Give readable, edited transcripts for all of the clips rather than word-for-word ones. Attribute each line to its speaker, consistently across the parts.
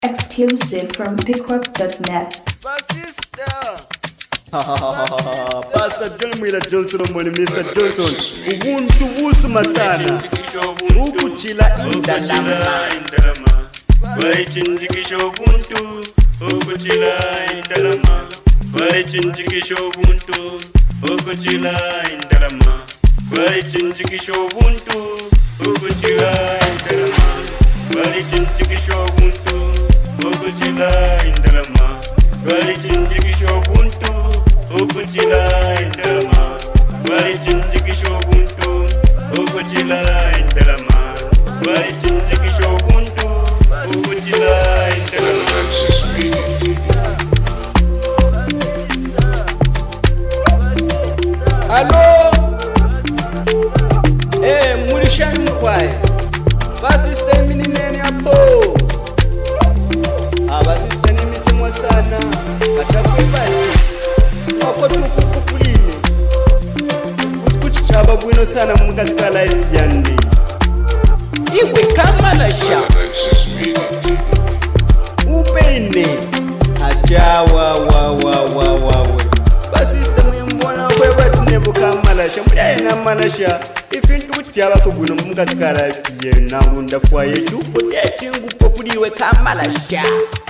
Speaker 1: Exclusive from pickwork.net.
Speaker 2: Pastor John Mwila Johnson mwini Mr. Johnson Ubuntu busuma sana Ukuchila indalama
Speaker 3: Walichinjikisha Ubuntu Ukuchila indalama Walichinjikisha Ubuntu Ukuchila indalama Walichinjikisha Ubuntu Ukuchila indalama Walichinjikisha Ubuntu Ukuchila indalama Walichinjikisha Ubuntu Ukuchila indalama Walichinjikisha Ubuntu Ukuchila indalama Walichinjikisha Ubuntu Ukuchila indalama
Speaker 2: Allo Mulishani mkwae Basiste mini nene hapo Basiste ni mitimwa sana Katakwe bati Wako tuku kukulini Kuchichaba bwino sana mkatika life yandi Iwe kama na sha Upende Hajawa Basiste mwimbona kwe bati nebo kama na sha Mudaya na manasha Ifintu kuchichaba bwino mkatika life yandi Nangunda fwa yetu Potechi ngupo kuliwe kama na sha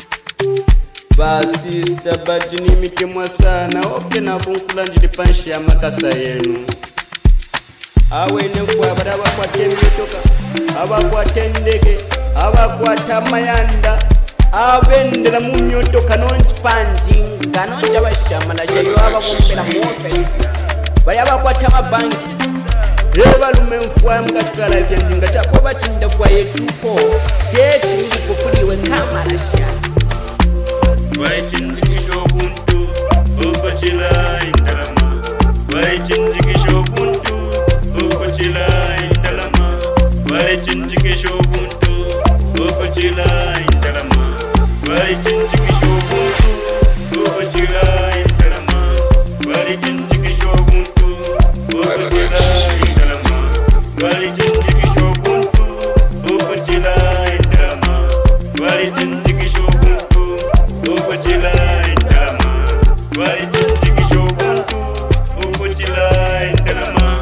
Speaker 2: Basista bajini mitemwa sana Oke na bunkula njilipanshi ya makasa yenu Awe nefwa badaba kwa temitoka Aba kwa tendeke Aba kwa tamayanda Abendela munyotoka nonchi panji Nganonja bashama na jayo aba kumpela muofesi Bayaba kwa tama banki Eba lume mfwa mkatika life ya njinga Chakwa bachinda fwa yetupo Geti ngipo kuliwe kama na sha
Speaker 3: Walichinjikisha Ubuntu Ukuchila indalama Walichinjikisha Ubuntu Ukuchila indalama Walichinjikisha Ubuntu Ukuchila indalama Walichinjikisha Ubuntu Ukuchila indalama Walichinjikisha Ubuntu Ukuchila indalama Walichinjikisha Ubuntu Ukuchila indalama Walichinjikisha Ubuntu Ukuchila indalama Walichinjikisha Ubuntu Ukuchila indalama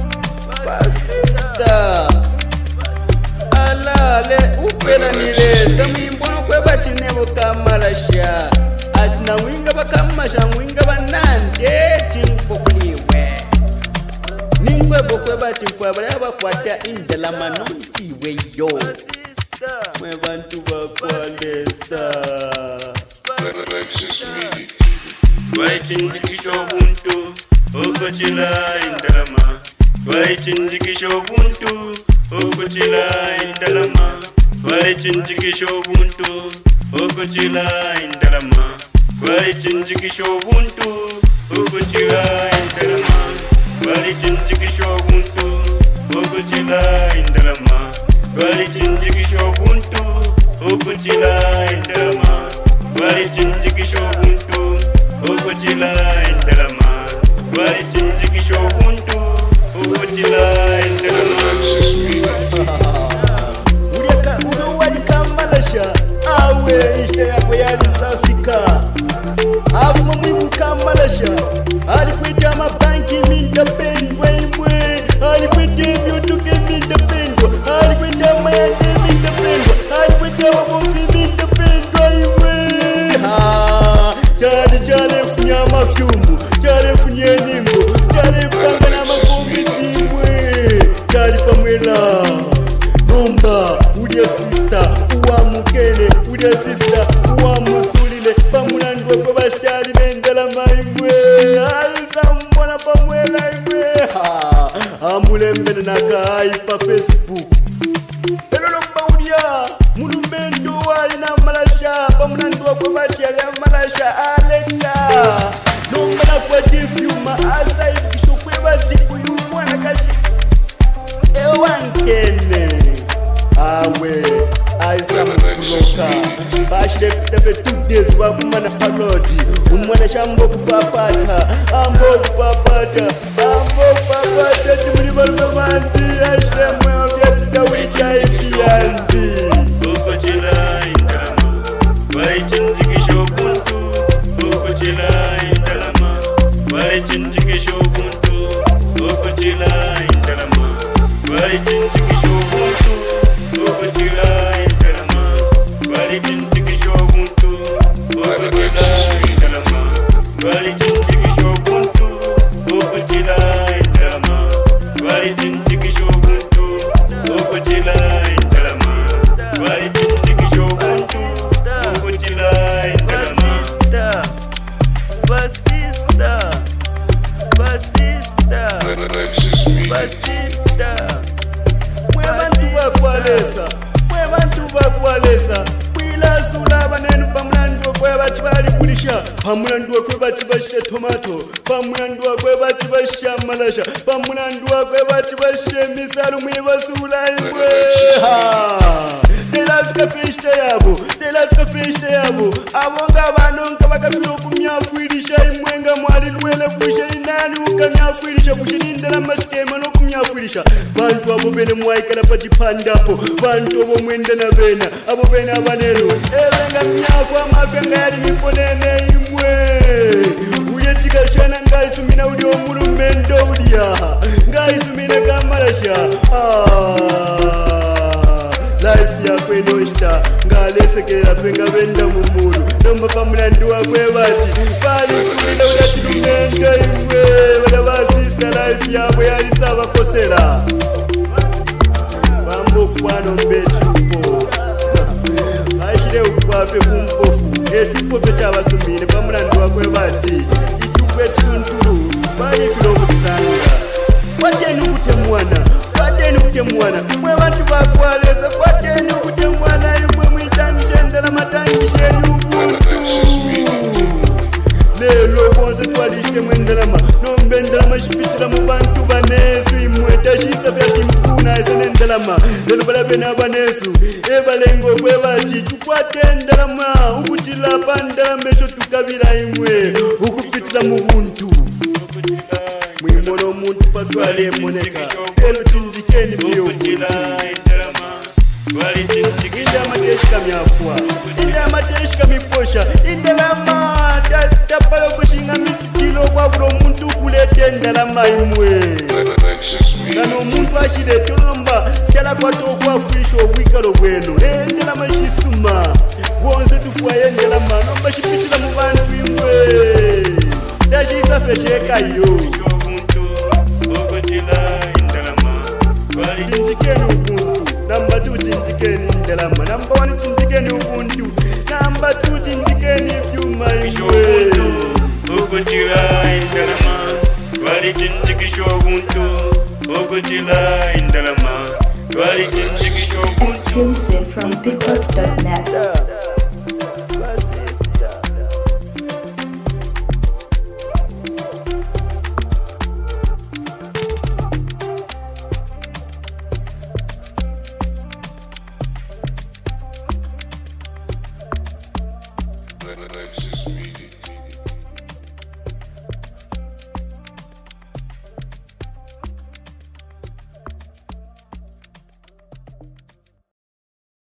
Speaker 2: Basista Alale upela nilesa Mwimbono kwe bati nebo kamalasha Atina winga bakamasha winga banande Chingupo kuliwe Ningwebo kwe bati mfwa Baraba kwata indalama nontiwe yo Mwe bantu bakwalesa
Speaker 3: Walichinjikisha Ubuntu Ukuchila indalama Walichinjikisha Ubuntu Ukuchila indalama Walichinjikisha Ubuntu Ukuchila indalama Walichinjikisha Ubuntu Ukuchila indalama Walichinjikisha Ubuntu Ukuchila indalama Walichinjikisha Ubuntu Ukuchila indalama Walichinjikisha Ubuntu Ukuchila indalama Walichinjikisha Ubuntu Ukuchila indalama
Speaker 2: Udo wali kamalasha Awe ishte yako yali safika Afuma mwibu kamalasha Alikwita mabanki minda pendwa imwe Alikwita myotuke minda pendwa Alikwita mayande minda pendwa Alikwita wabofi minda pendwa imwe Chale funya mafyumbu Chale funye nimbo Chale panga na makombiti imwe Chale pamwela Nomba udia sister Uwa mukele udia sister Uwa musulile Pamunandwa kwa bashari Nendalama imwe Alisa mbona pamwela imwe Ambule mbele na kai pa Facebook Elolo mbaudia Mulumendo wali na malasha Pamunandwa kwa bashari ya malasha Aleka Nomba na kwa defyuma Asa ibisho kwe bashi kuyumwa na kashi Ewankene Awe Aisa mkuloka Bashire kutafe 2 days Wakumana parodi Umwana shambo kupapata Ambo kupapata Timuli balume manzi Ashire mwe wafya chida ulicha ipi yandi
Speaker 3: Ukuchila indalama walichinjikisha ubuntu okuchila indalama walichinjikisha ubuntu okuchila indalama walichinjikisha ubuntu okuchila indalama walichinjikisha ubuntu okuchila indalama walichinjikisha ubuntu okuchila indalama walichinjikisha ubuntu okuchila indalama walichinjikisha ubuntu okuchila indalama
Speaker 2: mwe bantu bakwalesa bwilasula banenu pamulandu okwe bachi balikulisha pamulandu okwe bachi bashe tomato pamulandu okwe bachi bashe malasha pamulandu okwe bachi bashe misalu mwibasula imwe telafika fishte yabo abonga banonka bakafira okumyafuilisha imwenga mwali lwele kushe inani ukamyafuilisha kushe nindela mashikema nokumyafuilisha bantu abo bene mwaikala pachipandapo bantu abo mwende na bena abo bene abanenu ebenga myafu amafenga yali miponene imwe uyechikashana ngaisumina uli omulumendo ulia ngaisumina kamalasha life yakwe noshita ngalesekerera fenga benda mumulu nomba pamulandu wakwe bati balisulila ulachilumendo imwe bana basista life yabwe yalisaba kosera bambo kufano mbechupo ashire ukwafe kumpofu echupo chabasumine pamulandu wakwe bati ichupo chituntulu balifilo kusanga watenu kutemwana mwe bantu bakwalesa kwatenu kutemwana imwe mwitangishendela matangisheni ubuntu lelo bonse twalishite mwendelama nombendalama shipitila mu bantu banesu imwe tashisa fyati mpuna esenendelama lelo balabena abanesu ebalengo kwe bachi tukwatendalama ukuchila pandalama esho tukabila imwe ukupitila mu buntu mwimono omuntu paswale emoneka lelo chinjikeni vyo indamateshika myafua indamateshika miposha indalama tapalofushinga mititilo kwabula omuntu kuleta endalama imwe kano omuntu ashileta olomba shalakwata okwafulisha obwikalo bweno endalama shisuma bonse tufuayo endalama nomba shipitila mu bantu imwe tashisafe shekayo chinjikeni ubuntu namba 2 chinjikeni indalama namba 1 chinjikeni ubuntu namba 2 chinjikeni vyuma imwe
Speaker 3: okuchila indalama walichinjikisha ubuntu okuchila indalama walichinjikisha ubuntu
Speaker 1: Exclusive from pickwork.net.